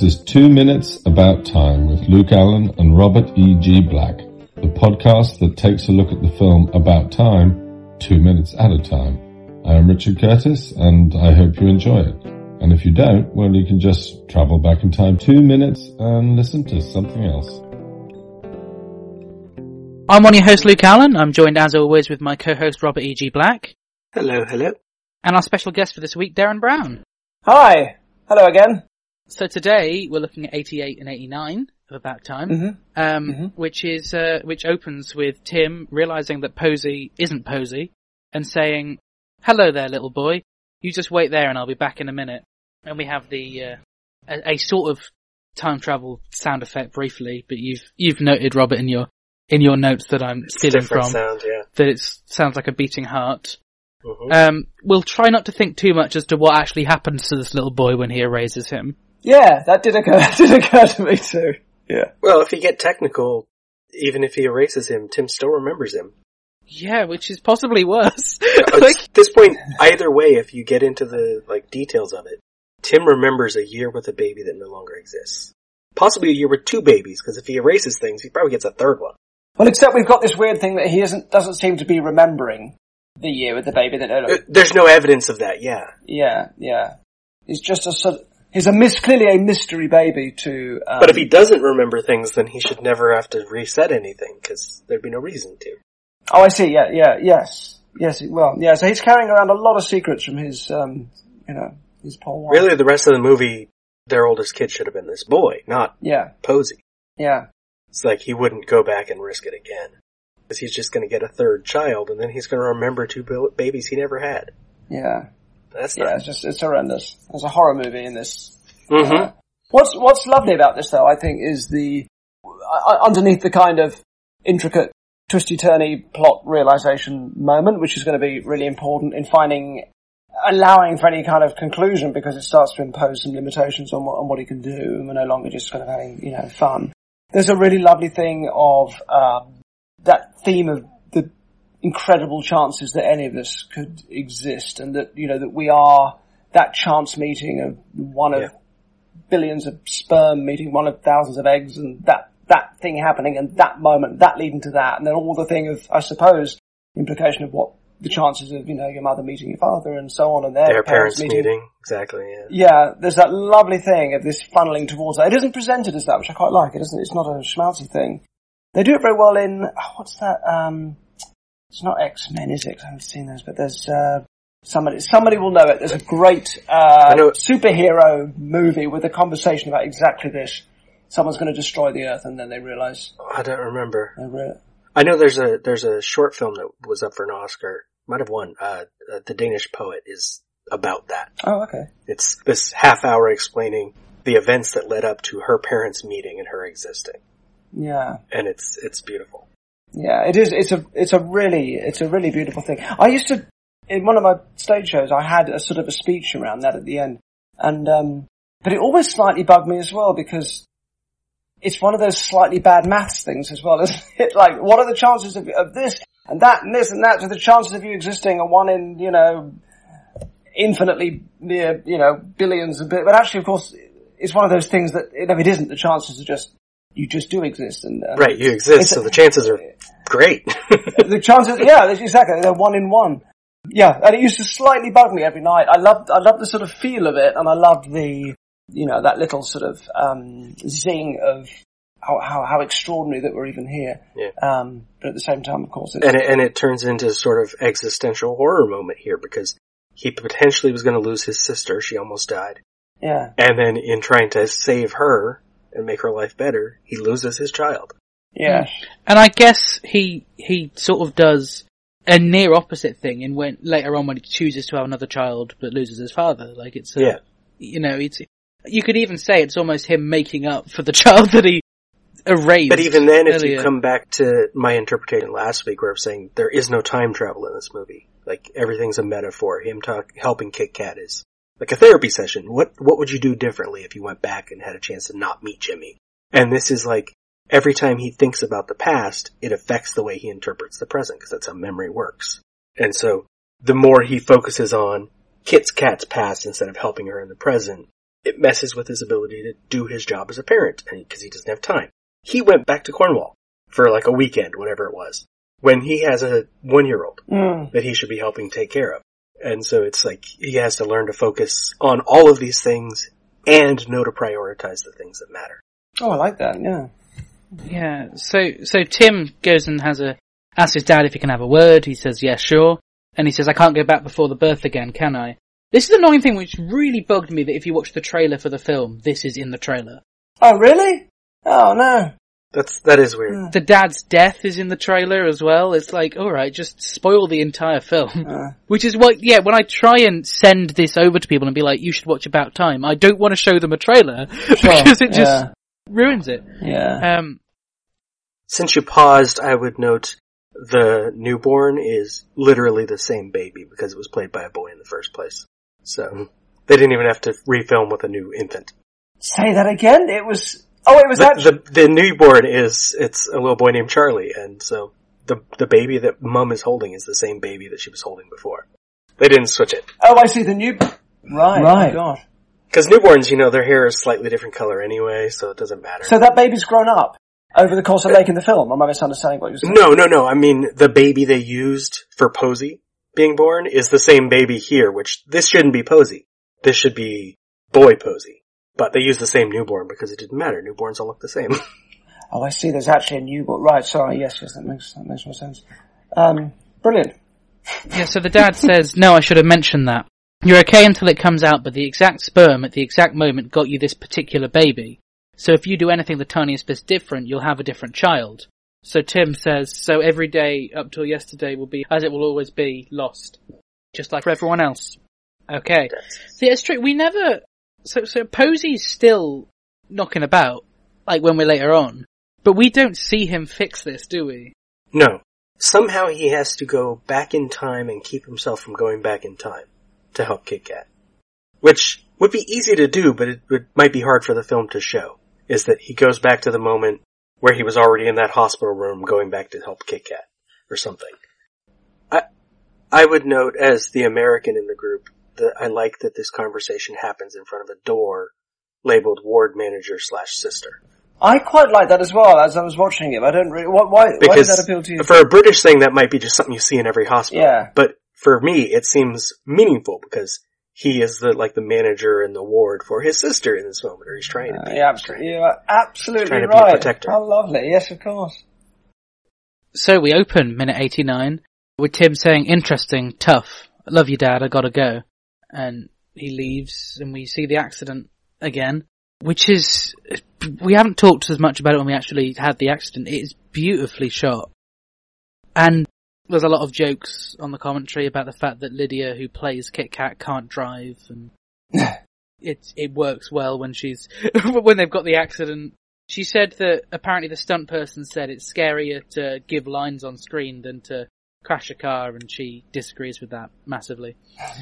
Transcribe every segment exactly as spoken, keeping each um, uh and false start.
This is Two Minutes About Time with Luke Allen and Robert E G. Black, the podcast that takes a look at the film About Time, two minutes at a time. I am Richard Curtis, and I hope you enjoy it. And if you don't, well, you can just travel back in time two minutes and listen to something else. I'm one of your hosts, Luke Allen. I'm joined, as always, with my co-host, Robert E G. Black. Hello, hello. And our special guest for this week, Darren Brown. Hi. Hello again. So today we're looking at eighty-eight and eighty-nine of About Time, mm-hmm. Um, mm-hmm. which is uh, which opens with Tim realizing that Posey isn't Posey and saying, "Hello there, little boy. You just wait there, and I'll be back in a minute." And we have the uh, a, a sort of time travel sound effect briefly, but you've you've noted, Robert, in your in your notes that I'm it's stealing different from sound, yeah. that it sounds like a beating heart. Mm-hmm. Um, we'll try not to think too much as to what actually happens to this little boy when he erases him. Yeah, that did occur, did occur to me too. Yeah. Well, if you get technical, even if he erases him, Tim still remembers him. Yeah, which is possibly worse. Like, at this point, either way, if you get into the like details of it, Tim remembers a year with a baby that no longer exists. Possibly a year with two babies, because if he erases things, he probably gets a third one. Well, except we've got this weird thing that he isn't doesn't seem to be remembering the year with the baby that. Uh, There's no evidence of that. Yeah. Yeah, yeah. He's just a sort of, he's a mis- clearly a mystery baby to. Um, but if he doesn't remember things, then he should never have to reset anything, because there'd be no reason to. Oh, I see. Yeah, yeah, yes, yes. Well, yeah. So he's carrying around a lot of secrets from his, um, you know, his poor wife. Really, the rest of the movie, their oldest kid should have been this boy, not yeah. Posey. Yeah. It's like he wouldn't go back and risk it again. Because he's just going to get a third child, and then he's going to remember two babies he never had. Yeah. That's yeah, not... it's just, it's horrendous. There's a horror movie in this. Mm-hmm. Uh, what's, what's lovely about this though, I think, is the, uh, underneath the kind of intricate, twisty-turny plot realization moment, which is going to be really important in finding, allowing for any kind of conclusion, because it starts to impose some limitations on what, on what he can do, and we're no longer just kind of having, you know, fun. There's a really lovely thing of, um, that theme of the incredible chances that any of us could exist, and that, you know, that we are that chance meeting of one of yeah. billions of sperm meeting one of thousands of eggs, and that, that thing happening, and that moment, that leading to that, and then all the thing of, I suppose, implication of what the chances of, you know, your mother meeting your father and so on, and their, their parents, parents meeting. meeting. Exactly, yeah. Yeah, there's that lovely thing of this funneling towards that. It isn't presented as that, which I quite like. It isn't, it's not a schmaltzy thing. They do it very well in, oh, what's that, um, it's not X-Men, is it? I haven't seen those, but there's, uh, somebody, somebody will know it. There's a great, uh, superhero movie with a conversation about exactly this. Someone's gonna destroy the Earth, and then they realize. I don't remember. Re- I know there's a, there's a short film that was up for an Oscar. Might have won. Uh, uh, The Danish Poet is about that. Oh, okay. It's this half hour explaining the events that led up to her parents meeting and her existing. Yeah. And it's, it's beautiful. Yeah, it is, it's a, it's a really, it's a really beautiful thing. I used to, in one of my stage shows, I had a sort of a speech around that at the end. And, um, but it always slightly bugged me as well, because it's one of those slightly bad maths things as well, isn't it? Like, what are the chances of, of this and that and this and that? So the chances of you existing are one in, you know, infinitely near, you know, billions of bit. But actually, of course, it's one of those things that, you know, it isn't. The chances are just, you just do exist. And, and right, you exist, so the chances are great. The chances, yeah, exactly. They're one in one. Yeah, and it used to slightly bug me every night. I loved, I loved the sort of feel of it, and I loved the, you know, that little sort of, um, zing of how, how, how extraordinary that we're even here. Yeah. Um, but at the same time, of course, it's... And it, and it turns into sort of existential horror moment here, because he potentially was going to lose his sister. She almost died. Yeah. And then in trying to save her and make her life better, he loses his child. Yeah. And I guess he, he sort of does a near opposite thing in when, later on when he chooses to have another child but loses his father. Like it's, a, yeah. you know, it's, you could even say it's almost him making up for the child that he erased. But even then, if earlier. you come back to my interpretation last week where I was saying there is no time travel in this movie. Like everything's a metaphor. Him talk, helping Kit Kat is like a therapy session. What, what would you do differently if you went back and had a chance to not meet Jimmy? And this is like, every time he thinks about the past, it affects the way he interprets the present, because that's how memory works. And so, the more he focuses on Kit's Kat's past instead of helping her in the present, it messes with his ability to do his job as a parent, because he doesn't have time. He went back to Cornwall for like a weekend, whatever it was, when he has a one-year-old Mm. that he should be helping take care of. And so it's like he has to learn to focus on all of these things and know to prioritize the things that matter. Oh, I like that, yeah. Yeah, so so Tim goes and has a asks his dad if he can have a word. He says, yeah, sure. And he says, I can't go back before the birth again, can I? This is the annoying thing which really bugged me, that if you watch the trailer for the film, this is in the trailer. Oh, really? Oh, no. That's, that is weird. The dad's death is in the trailer as well. It's like, alright, just spoil the entire film. Uh. Which is what, yeah, when I try and send this over to people and be like, you should watch About Time, I don't want to show them a trailer, because it just yeah. ruins it. Yeah. Um, Since you paused, I would note the newborn is literally the same baby because it was played by a boy in the first place. So they didn't even have to refilm with a new infant. Say that again? It was... Oh, it was The, actually... the, the newborn is, it's a little boy named Charlie, and so the the baby that Mum is holding is the same baby that she was holding before. They didn't switch it. Oh, I see the new... Right. Right. Oh, God. Because newborns, you know, their hair is slightly different color anyway, so it doesn't matter. So that baby's grown up over the course of making the film? Am I misunderstanding what you're saying? No, no, no. I mean, the baby they used for Posey being born is the same baby here, which this shouldn't be Posey. This should be boy Posey. But they used the same newborn because it didn't matter. Newborns all look the same. Oh, I see. There's actually a newborn. Right. Sorry. Yes. Yes. That makes that makes more sense. Um, brilliant. Yeah, so the dad says, no, I should have mentioned that. You're okay until it comes out, but the exact sperm at the exact moment got you this particular baby. So if you do anything the tiniest bit different, you'll have a different child. So Tim says, so every day up till yesterday will be, as it will always be, lost. Just like for everyone else. Okay. See, it's true. We never... So, so Posey's still knocking about, like when we're later on. But we don't see him fix this, do we? No. Somehow he has to go back in time and keep himself from going back in time to help Kit Kat. Which would be easy to do, but it would, might be hard for the film to show. Is that he goes back to the moment where he was already in that hospital room going back to help Kit Kat. Or something. I, I would note, as the American in the group, that I like that this conversation happens in front of a door labeled ward manager slash sister. I quite like that as well. As I was watching it, I don't really. Why? Why, why does that appeal to you? For a British thing, that might be just something you see in every hospital. Yeah. But for me, it seems meaningful because he is the like the manager in the ward for his sister in this moment, or he's trying to be. Uh, yeah, absolutely. You are absolutely trying to be a right. protector. How lovely. Yes, of course. So we open minute eighty-nine with Tim saying, interesting, tough, I love you dad, I gotta go. And he leaves and we see the accident again, which is, we haven't talked as much about it when we actually had the accident. It is beautifully shot. And there's a lot of jokes on the commentary about the fact that Lydia, who plays Kit Kat, can't drive, and it it works well when she's, when they've got the accident. She said that apparently the stunt person said it's scarier to give lines on screen than to crash a car, and she disagrees with that massively.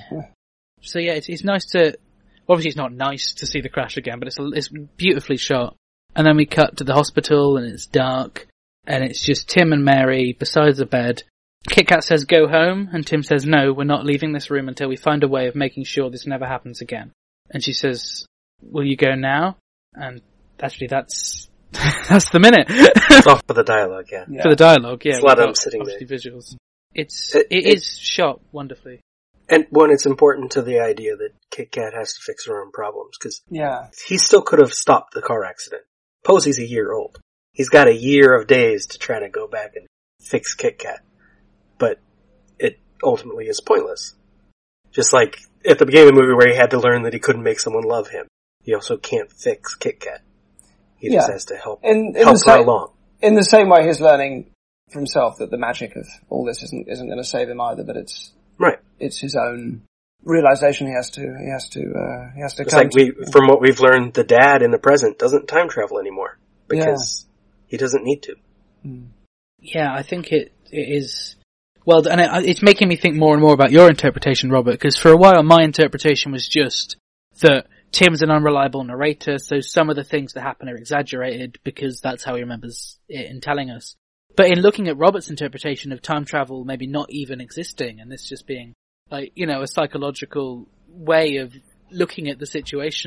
So yeah, it's, it's nice to, obviously it's not nice to see the crash again, but it's, it's beautifully shot. And then we cut to the hospital and it's dark, and it's just Tim and Mary beside the bed. Kit Kat says go home, and Tim says no, we're not leaving this room until we find a way of making sure this never happens again. And she says, will you go now? And actually that's, that's the minute. It's off for the dialogue, yeah. Yeah. For the dialogue, yeah. It's a lot of without them sitting there. obviously visuals. It's, It- it, it- it is shot wonderfully. And one, it's important to the idea that Kit Kat has to fix her own problems, because Yeah. he still could have stopped the car accident. Posey's a year old. He's got a year of days to try to go back and fix Kit Kat. But it ultimately is pointless. Just like at the beginning of the movie where he had to learn that he couldn't make someone love him. He also can't fix Kit Kat. He just Yeah. has to help, In, in help the her same, along. in the same way, he's learning for himself that the magic of all this isn't isn't going to save him either. But it's Right. it's his own realization. He has to he has to uh, he has to It's come like we, to. from what we've learned, the dad in the present doesn't time travel anymore. Because he doesn't need to. Yeah, I think it it is. Well, and it, it's making me think more and more about your interpretation, Robert, because for a while my interpretation was just that Tim's an unreliable narrator, so some of the things that happen are exaggerated because that's how he remembers it in telling us. But in looking at Robert's interpretation of time travel maybe not even existing, and this just being, like, you know, a psychological way of looking at the situation,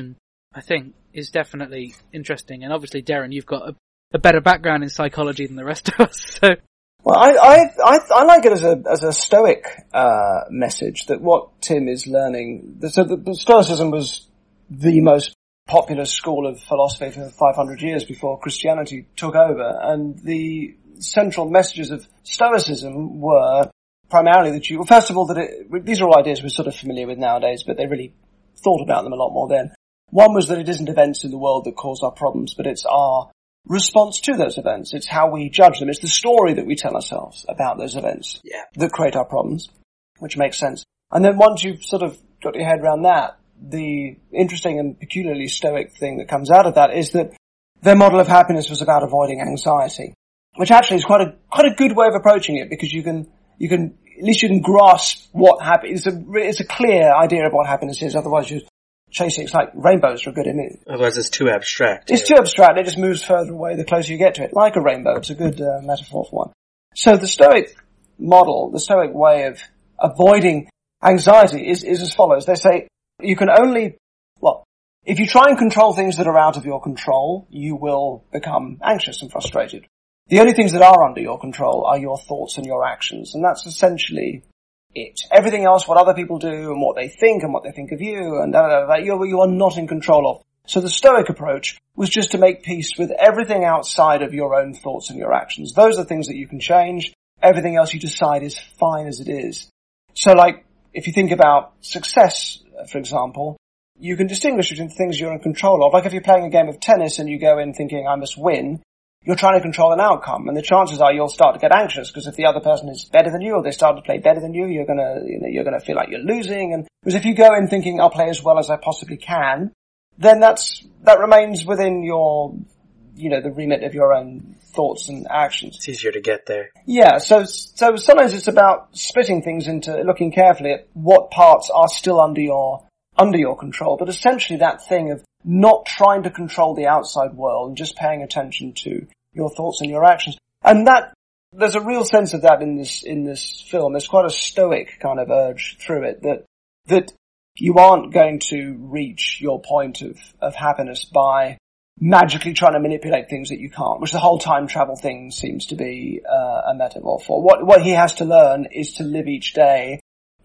I think, is definitely interesting. And obviously, Darren, you've got a, a better background in psychology than the rest of us, so... Well, I, I, I, I like it as a, as a Stoic, uh, message that what Tim is learning, so the, the Stoicism was the most popular school of philosophy for five hundred years before Christianity took over, and the central messages of Stoicism were primarily that you, well, first of all, that it, these are all ideas we're sort of familiar with nowadays, but they really thought about them a lot more then. One was that it isn't events in the world that cause our problems, but it's our response to those events. It's how we judge them. It's the story that we tell ourselves about those events yeah. that create our problems, which makes sense. And then once you've sort of got your head around that, the interesting and peculiarly Stoic thing that comes out of that is that their model of happiness was about avoiding anxiety, which actually is quite a quite a good way of approaching it, because you can you can at least you can grasp what happiness. It's a it's a clear idea of what happiness is. Otherwise, you're chasing. It's like rainbows are a good image. Otherwise, it's too abstract. It's yeah. too abstract. It just moves further away the closer you get to it, like a rainbow. It's a good uh, metaphor for one. So the Stoic model, the Stoic way of avoiding anxiety is is as follows. They say you can only well. If you try and control things that are out of your control, you will become anxious and frustrated. The only things that are under your control are your thoughts and your actions, and that's essentially it. Everything else, what other people do and what they think and what they think of you, and da, da, da, da, you, you are not in control of. So the Stoic approach was just to make peace with everything outside of your own thoughts and your actions. Those are things that you can change. Everything else you decide is fine as it is. So like, if you think about success, for example, you can distinguish between things you're in control of. Like if you're playing a game of tennis and you go in thinking, I must win, you're trying to control an outcome, and the chances are you'll start to get anxious, because if the other person is better than you, or they start to play better than you, you're gonna, you know, you're gonna feel like you're losing. And whereas if you go in thinking, I'll play as well as I possibly can, then that's, that remains within your, you know, the remit of your own thoughts and actions. It's easier to get there. Yeah, so, so sometimes it's about splitting things into, looking carefully at what parts are still under your, under your control, but essentially that thing of not trying to control the outside world and just paying attention to your thoughts and your actions. And that, there's a real sense of that in this, in this film. There's quite a Stoic kind of urge through it that, that you aren't going to reach your point of, of happiness by magically trying to manipulate things that you can't, which the whole time travel thing seems to be uh, a metaphor for. What, what he has to learn is to live each day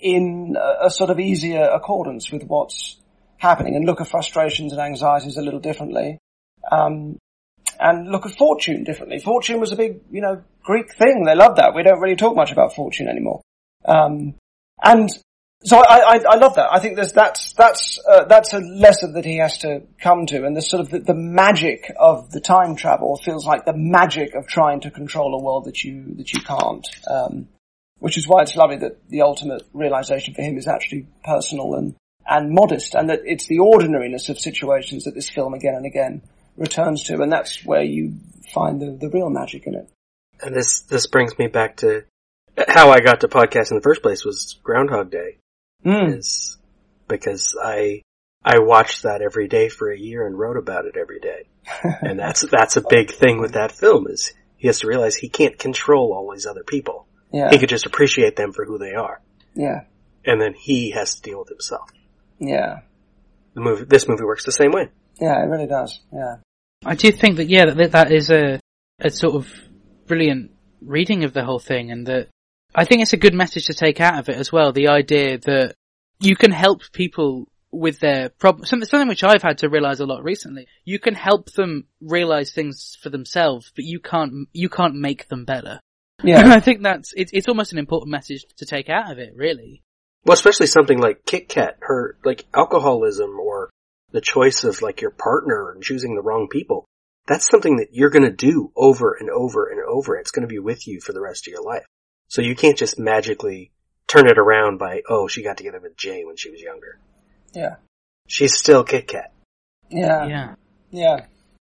in a, a sort of easier accordance with what's happening, and look at frustrations and anxieties a little differently, um, and look at fortune differently. Fortune was a big, you know, Greek thing. They loved that. We don't really talk much about fortune anymore. Um, and so I, I, I love that. I think there's, that's, that's, uh, that's a lesson that he has to come to, and the sort of the, the magic of the time travel feels like the magic of trying to control a world that you, that you can't, um, which is why it's lovely that the ultimate realization for him is actually personal and, and modest, and that it's the ordinariness of situations that this film again and again returns to, and that's where you find the, the real magic in it. And this, this brings me back to how I got to podcast in the first place, was Groundhog Day. Mm. Is because I, I watched that every day for a year and wrote about it every day. And that's, that's a big thing with that film, is he has to realize he can't control all these other people. Yeah. He could just appreciate them for who they are. Yeah. And then he has to deal with himself. Yeah. The movie, this movie works the same way. Yeah, it really does. Yeah. I do think that, yeah, that that is a, a sort of brilliant reading of the whole thing, and that I think it's a good message to take out of it as well. The idea that you can help people with their problems, something, something which I've had to realize a lot recently. You can help them realize things for themselves, but you can't, you can't make them better. Yeah. And I think that's, it's, it's almost an important message to take out of it, really. Well, especially something like Kit Kat, her, like, alcoholism, or the choice of, like, your partner and choosing the wrong people. That's something that you're gonna do over and over and over. It's gonna be with you for the rest of your life. So you can't just magically turn it around by, oh, she got together with Jay when she was younger. Yeah. She's still Kit Kat. Yeah. Yeah. Yeah.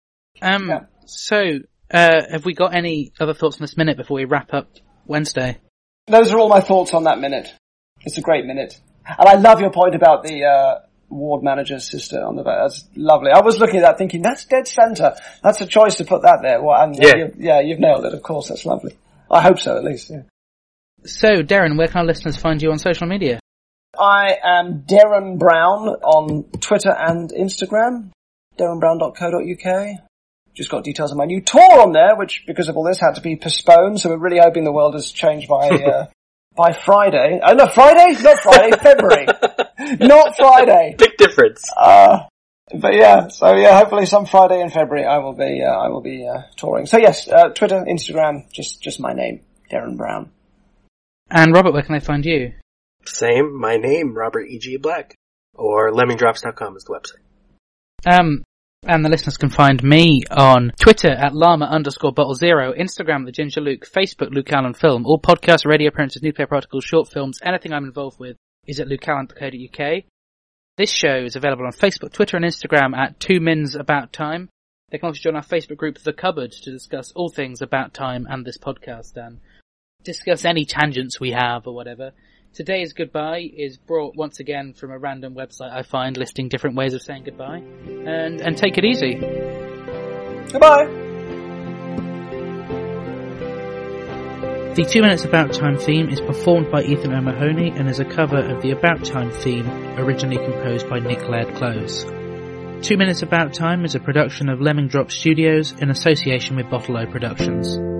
Um, Yeah. so, uh, have we got any other thoughts on this minute before we wrap up Wednesday? Those are all my thoughts on that minute. It's a great minute. And I love your point about the, uh, ward manager's sister on the back. That's lovely. I was looking at that thinking, that's dead center. That's a choice to put that there. Well, and, yeah. You, yeah, you've nailed it. Of course, that's lovely. I hope so, at least. Yeah. So, Darren, where can our listeners find you on social media? I am Darren Brown on Twitter and Instagram. darren brown dot co dot uk. Just got details of my new tour on there, which, because of all this, had to be postponed, so we're really hoping the world has changed by uh, by Friday. Oh, no, Friday? Not Friday, February. Not Friday. Big difference. Uh, but yeah, so yeah, hopefully some Friday in February I will be, uh, I will be, uh, touring. So yes, uh, Twitter, Instagram, just, just my name, Darren Brown. And Robert, where can I find you? Same, my name, Robert E G Black. Or lemming drops dot com is the website. Um, and the listeners can find me on Twitter at llama underscore bottle zero, Instagram, The Ginger Luke, Facebook, Luke Allen Film. All podcasts, radio appearances, newspaper articles, short films, anything I'm involved with is at luke allen dot co dot uk. This show is available on Facebook, Twitter and Instagram at Two Mins About Time. They can also join our Facebook group, The Cupboard, to discuss all things about time and this podcast and discuss any tangents we have or whatever. Today's goodbye is brought once again from a random website I find listing different ways of saying goodbye. And, and take it easy. Goodbye! The Two Minutes About Time theme is performed by Ethan O'Mahony and is a cover of the About Time theme originally composed by Nick Laird-Close. Two Minutes About Time is a production of Lemming Drop Studios in association with Bottle O Productions.